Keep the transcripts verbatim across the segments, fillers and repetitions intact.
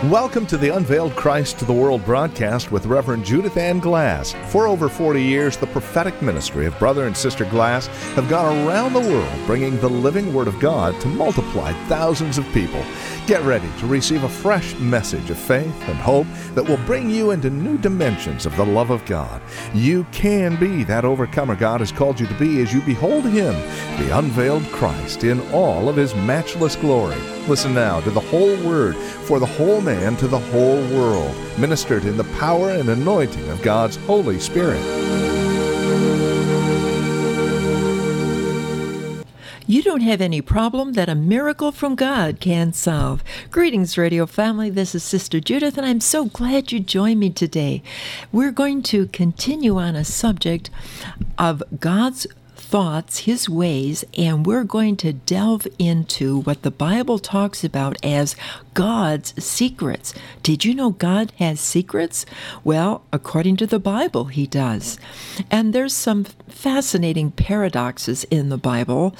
Welcome to the Unveiled Christ to the World broadcast with Reverend Judith Ann Glass. For over forty years, the prophetic ministry of Brother and Sister Glass have gone around the world bringing the living Word of God to multiply thousands of people. Get ready to receive a fresh message of faith and hope that will bring you into new dimensions of the love of God. You can be that overcomer God has called you to be as you behold Him, the unveiled Christ, in all of His matchless glory. Listen now to the whole Word for the whole man to the whole world, ministered in the power and anointing of God's Holy Spirit. You don't have any problem that a miracle from God can solve. Greetings, radio family. This is Sister Judith, and I'm so glad you joined me today. We're going to continue on a subject of God's thoughts, His ways, and we're going to delve into what the Bible talks about as God's secrets. Did you know God has secrets? Well, according to the Bible, He does. And there's some fascinating paradoxes in the Bible.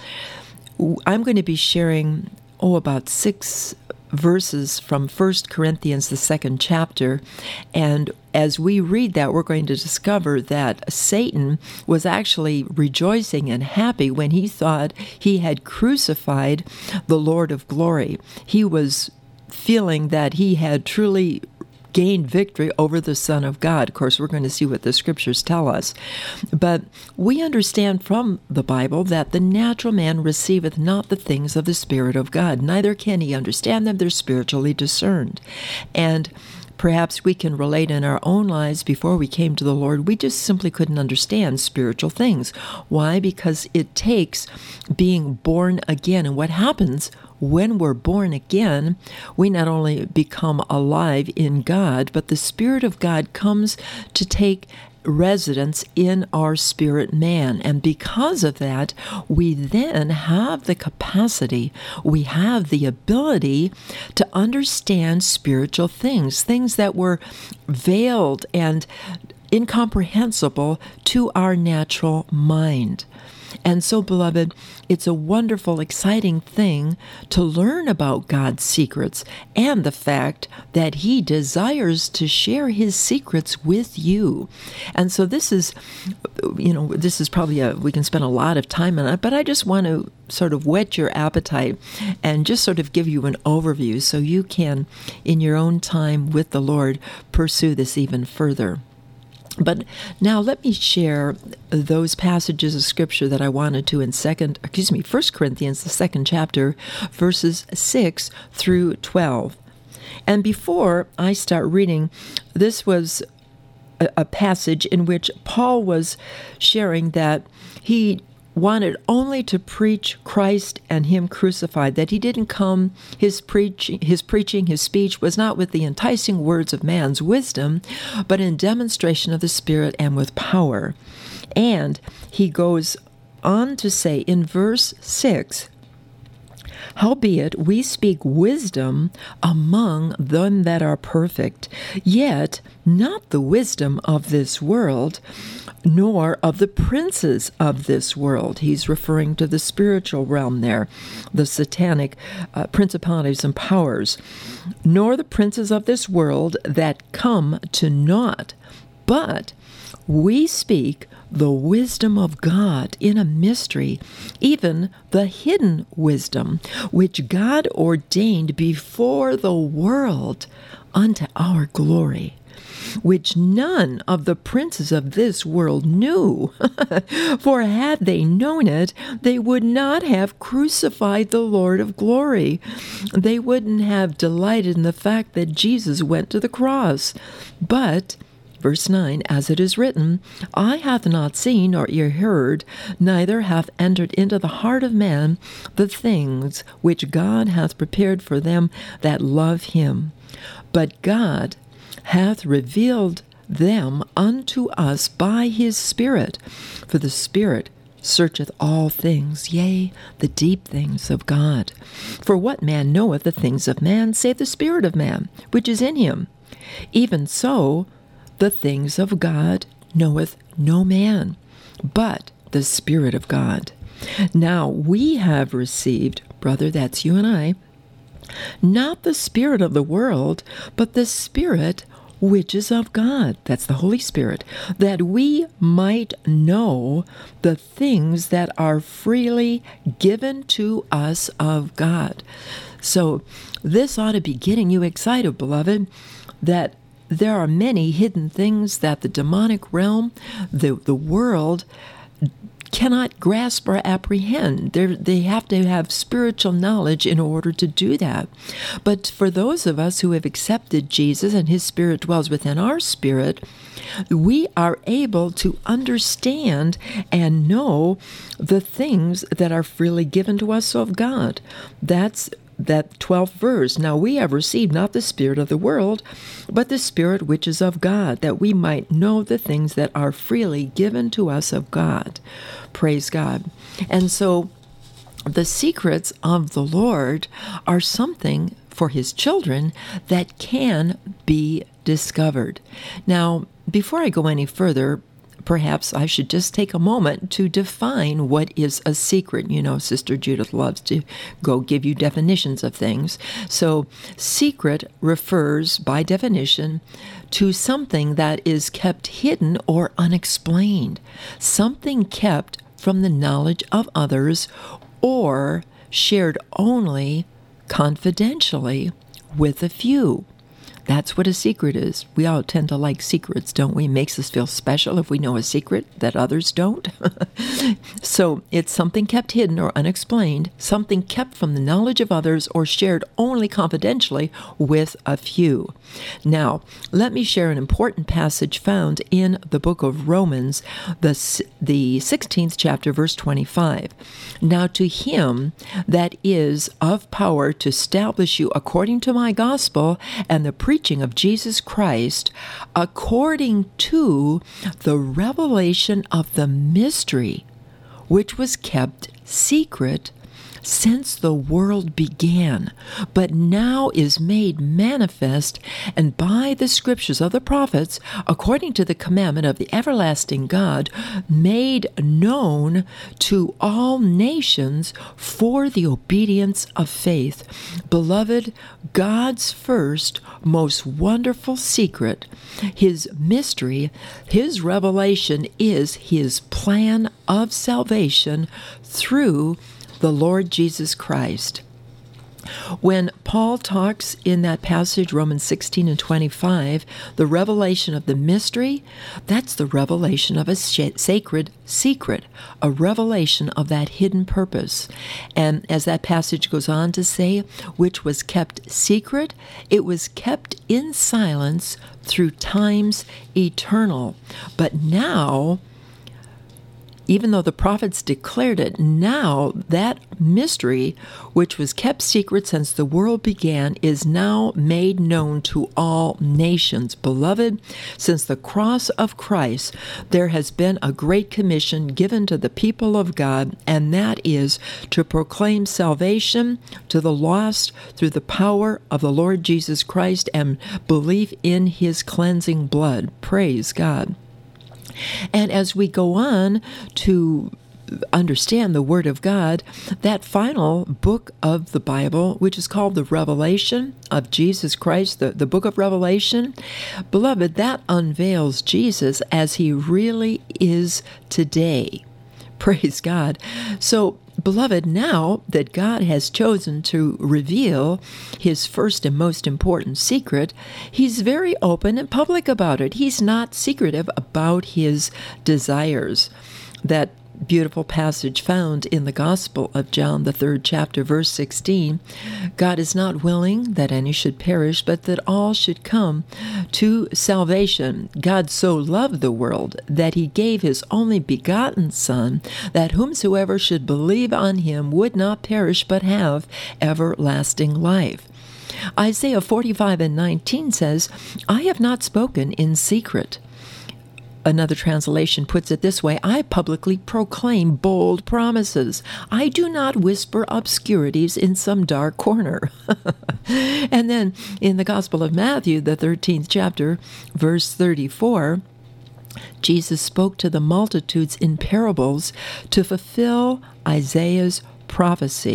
I'm going to be sharing, oh, about six verses from First Corinthians, the second chapter, and as we read that, we're going to discover that Satan was actually rejoicing and happy when he thought he had crucified the Lord of glory. He was feeling that he had truly gained victory over the Son of God. Of course, we're going to see what the Scriptures tell us. But we understand from the Bible that the natural man receiveth not the things of the Spirit of God, neither can he understand them. They're spiritually discerned. And perhaps we can relate in our own lives. Before we came to the Lord, we just simply couldn't understand spiritual things. Why? Because it takes being born again. And what happens when we're born again, we not only become alive in God, but the Spirit of God comes to take residence in our spirit man. And because of that, we then have the capacity, we have the ability to understand spiritual things, things that were veiled and incomprehensible to our natural mind. And so, beloved, it's a wonderful, exciting thing to learn about God's secrets and the fact that He desires to share His secrets with you. And so this is, you know, this is probably a, we can spend a lot of time on it, but I just want to sort of whet your appetite and just sort of give you an overview so you can, in your own time with the Lord, pursue this even further. But now let me share those passages of Scripture that I wanted to in second, excuse me, First Corinthians, the second chapter, verses six through twelve. And before I start reading, this was a, a passage in which Paul was sharing that he wanted only to preach Christ and Him crucified, that he didn't come, his preaching, his preaching, his speech was not with the enticing words of man's wisdom, but in demonstration of the Spirit and with power. And he goes on to say in verse six, howbeit we speak wisdom among them that are perfect, yet not the wisdom of this world, nor of the princes of this world. He's referring to the spiritual realm there, the satanic uh, principalities and powers, nor the princes of this world that come to naught, but we speak the wisdom of God in a mystery, even the hidden wisdom, which God ordained before the world unto our glory, which none of the princes of this world knew. For had they known it, they would not have crucified the Lord of glory. They wouldn't have delighted in the fact that Jesus went to the cross. But verse nine, as it is written, eye hath not seen nor ear heard, neither hath entered into the heart of man the things which God hath prepared for them that love Him. But God hath revealed them unto us by His Spirit. For the Spirit searcheth all things, yea, the deep things of God. For what man knoweth the things of man, save the Spirit of man, which is in him? Even so, the things of God knoweth no man, but the Spirit of God. Now we have received, brother, that's you and I, Not the spirit of the world, but the Spirit which is of God. That's the Holy Spirit, that we might know the things that are freely given to us of God. So this ought to be getting you excited, beloved, that there are many hidden things that the demonic realm, the, the world, cannot grasp or apprehend. They're, they have to have spiritual knowledge in order to do that. But for those of us who have accepted Jesus and His Spirit dwells within our spirit, we are able to understand and know the things that are freely given to us of God. That's that twelfth verse. Now we have received not the spirit of the world, but the Spirit which is of God, that we might know the things that are freely given to us of God. Praise God. And so the secrets of the Lord are something for His children that can be discovered. Now, before I go any further, perhaps I should just take a moment to define what is a secret. You know, Sister Judith loves to go give you definitions of things. So, secret refers, by definition, to something that is kept hidden or unexplained, something kept from the knowledge of others or shared only confidentially with a few. That's what a secret is. We all tend to like secrets, don't we? It makes us feel special if we know a secret that others don't. So it's something kept hidden or unexplained, something kept from the knowledge of others or shared only confidentially with a few. Now, let me share an important passage found in the book of Romans, the, the sixteenth chapter, verse twenty-five. Now to Him that is of power to establish you according to my gospel and the preaching of Jesus Christ, according to the revelation of the mystery, which was kept secret since the world began, but now is made manifest, and by the scriptures of the prophets, according to the commandment of the everlasting God, made known to all nations for the obedience of faith. Beloved, God's first, most wonderful secret, His mystery, His revelation is His plan of salvation through the Lord Jesus Christ. When Paul talks in that passage, Romans sixteen and twenty-five, the revelation of the mystery, that's the revelation of a sacred secret, a revelation of that hidden purpose. And as that passage goes on to say, which was kept secret, it was kept in silence through times eternal. But now, even though the prophets declared it, now that mystery, which was kept secret since the world began, is now made known to all nations. Beloved, since the cross of Christ, there has been a great commission given to the people of God, and that is to proclaim salvation to the lost through the power of the Lord Jesus Christ and belief in His cleansing blood. Praise God. And as we go on to understand the Word of God, that final book of the Bible, which is called the Revelation of Jesus Christ, the, the book of Revelation, beloved, that unveils Jesus as He really is today. Praise God. So, beloved, now that God has chosen to reveal His first and most important secret, He's very open and public about it. He's not secretive about His desires. That beautiful passage found in the Gospel of John, the third chapter, verse sixteen, God is not willing that any should perish, but that all should come to salvation. God so loved the world that He gave His only begotten Son, that whomsoever should believe on Him would not perish, but have everlasting life. Isaiah forty-five and nineteen says, I have not spoken in secret. Another translation puts it this way, I publicly proclaim bold promises. I do not whisper obscurities in some dark corner. And then in the Gospel of Matthew, the thirteenth chapter, verse thirty-four, Jesus spoke to the multitudes in parables to fulfill Isaiah's prophecy.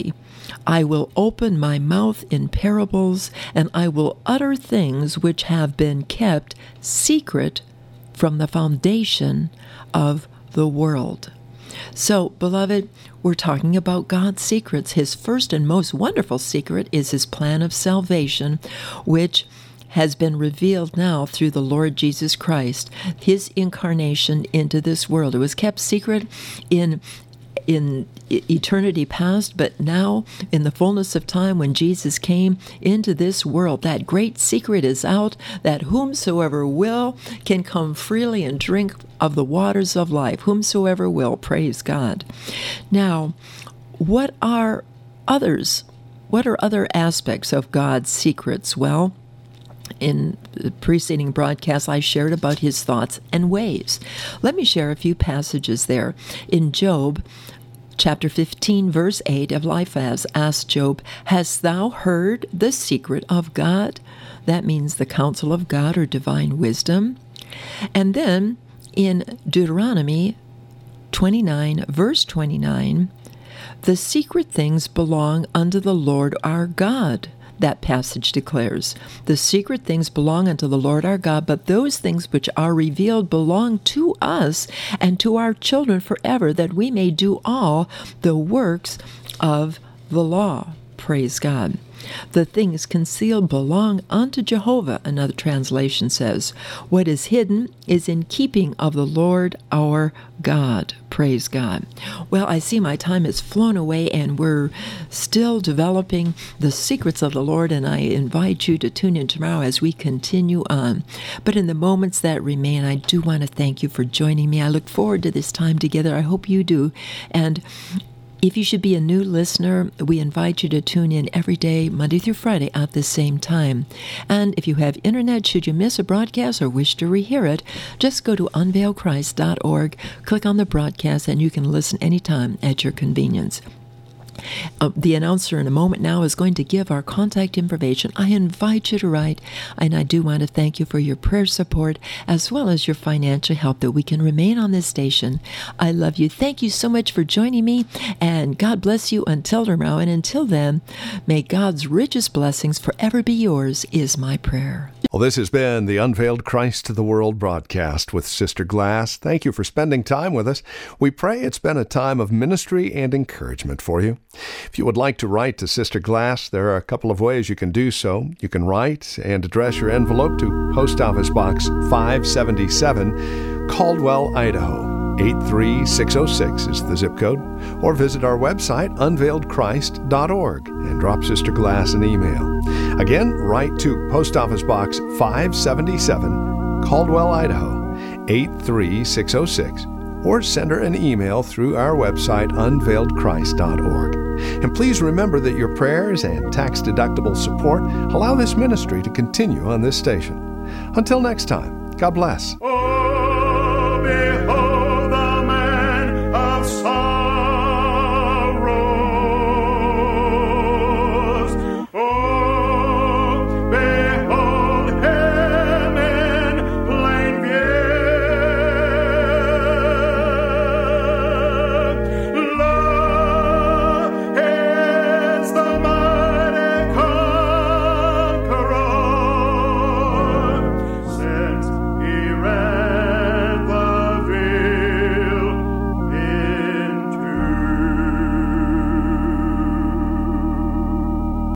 I will open my mouth in parables, and I will utter things which have been kept secret from the foundation of the world. So, beloved, we're talking about God's secrets. His first and most wonderful secret is his plan of salvation, which has been revealed now through the Lord Jesus Christ, his incarnation into this world. It was kept secret in in eternity past, but now in the fullness of time when Jesus came into this world, that great secret is out, that whomsoever will can come freely and drink of the waters of life. Whomsoever will, praise God. Now, what are others? What are other aspects of God's secrets? Well, in the preceding broadcast, I shared about his thoughts and ways. Let me share a few passages there. In Job, chapter fifteen, verse eight, Eliphaz asked Job, "Hast thou heard the secret of God?" That means the counsel of God or divine wisdom. And then in Deuteronomy twenty-nine, verse twenty-nine, "The secret things belong unto the Lord our God." That passage declares, "The secret things belong unto the Lord our God, but those things which are revealed belong to us and to our children forever, that we may do all the works of the law." Praise God. "The things concealed belong unto Jehovah," another translation says. "What is hidden is in keeping of the Lord our God." Praise God. Well, I see my time has flown away, and we're still developing the secrets of the Lord, and I invite you to tune in tomorrow as we continue on. But in the moments that remain, I do want to thank you for joining me. I look forward to this time together. I hope you do. And if you should be a new listener, we invite you to tune in every day, Monday through Friday, at the same time. And if you have internet, should you miss a broadcast or wish to rehear it, just go to unveil christ dot org, click on the broadcast, and you can listen anytime at your convenience. Uh, the announcer in a moment now is going to give our contact information. I invite you to write, and I do want to thank you for your prayer support as well as your financial help that we can remain on this station. I love you. Thank you so much for joining me, and God bless you until tomorrow. And until then, may God's richest blessings forever be yours is my prayer. Well, this has been the Unveiled Christ to the World broadcast with Sister Glass. Thank you for spending time with us. We pray it's been a time of ministry and encouragement for you. If you would like to write to Sister Glass, there are a couple of ways you can do so. You can write and address your envelope to Post Office Box five seventy-seven, Caldwell, Idaho. eight three six oh six is the zip code, or visit our website, unveiled christ dot org, and drop Sister Glass an email. Again, write to Post Office Box five seventy-seven, Caldwell, Idaho, eight three six oh six, or send her an email through our website, unveiled christ dot org. And please remember that your prayers and tax-deductible support allow this ministry to continue on this station. Until next time, God bless.